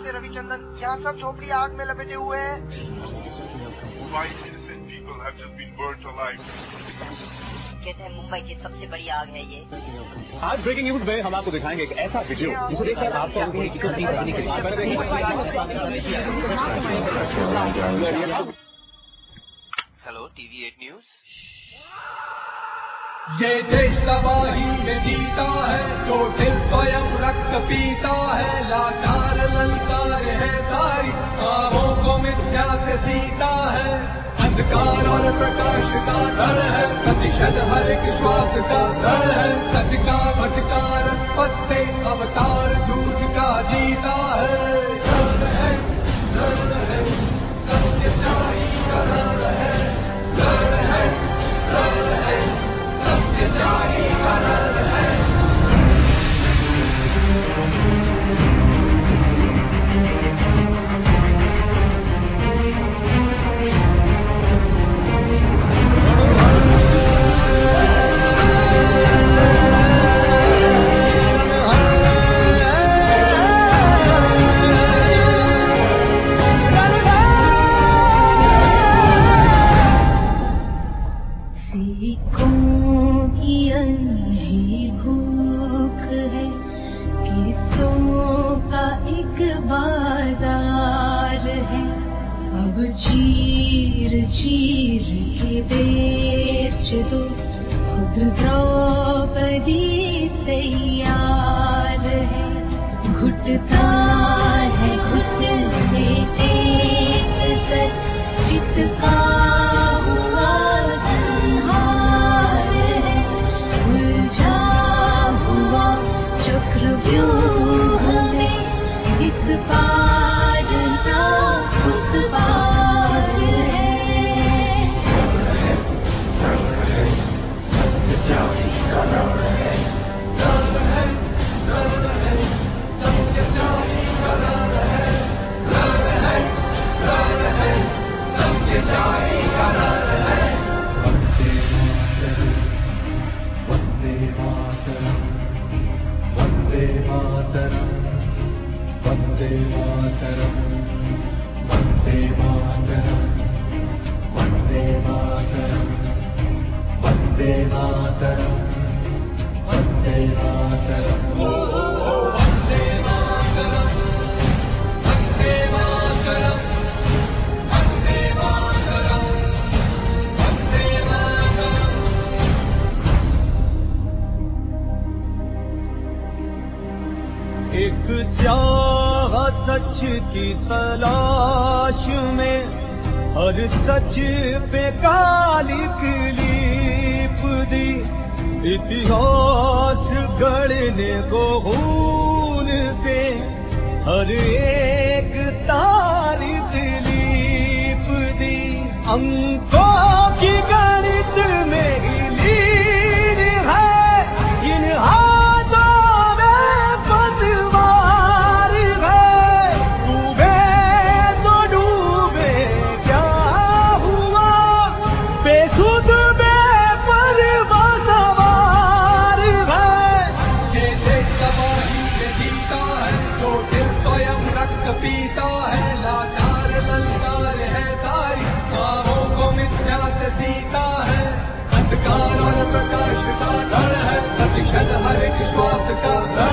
से रविचंदन। यहाँ सब झोपड़ी आग में लपेटे हुए हैं। कहते हैं मुंबई की सबसे बड़ी आग है ये। आज ब्रेकिंग न्यूज में हम आपको दिखाएंगे एक ऐसा वीडियो जिसे देखकर आपको हेलो टीवी 8 न्यूज। ये देश तबाही में जीता है, जो दिल स्वयं रक्त पीता है, लाचार ललकार है सारी आहों को मिथ्या से सीता है। अंधकार और प्रकाश का दर है, प्रतिशत हर एक श्वास का दर है, सच का भटकार पत्ते अवतार झूठ का जीता है। दर्द है, दर्द है, सत्याचारी का दर्द है, दर्द है, दर्द है, सत्याचारी का दर्द है। चीर चीर के बेच दो, खुद द्रौपदी तैयार है। घुटता है घुट से एक सच चित्ता हुआ संहार है। उलझा हुआ चक्रव्यूह में इस पार ना उस पार है। सत्याचारी का दर्द है, दर्द है, दर्द है, सत्याचारी का दर्द है, दर्द है, दर्द है, सत्याचारी का दर्द है। वंदे मातरम, वंदे मातरम, वंदे मातरम, वंदे मातरम, वंदे मातरम, वंदे मातरम, वंदे मातरम, वंदे मातरम, वंदे मातरम, वंदे मातरम, वंदे मातरम। एक स्याह सच की तलाश में हर सच पे काली क्लीप दी, इतिहास गढ़ने को खून पे हर एक तारीख लीप दी। अंकों की गणित में ही लीन है, इन हाथों में पतवार है। डूबे तो डूबे क्या हुआ, बेसुध बेपरवाह सवार है। ये देश तबाही से जीता है, जो दिल स्वयं रक्त पीता है, लाचार ललकार है सारी ख्वाबों को मिथ्या से सीता है। अंधकार और प्रकाश का दर है, प्रतिशत हर एक श्वास का दर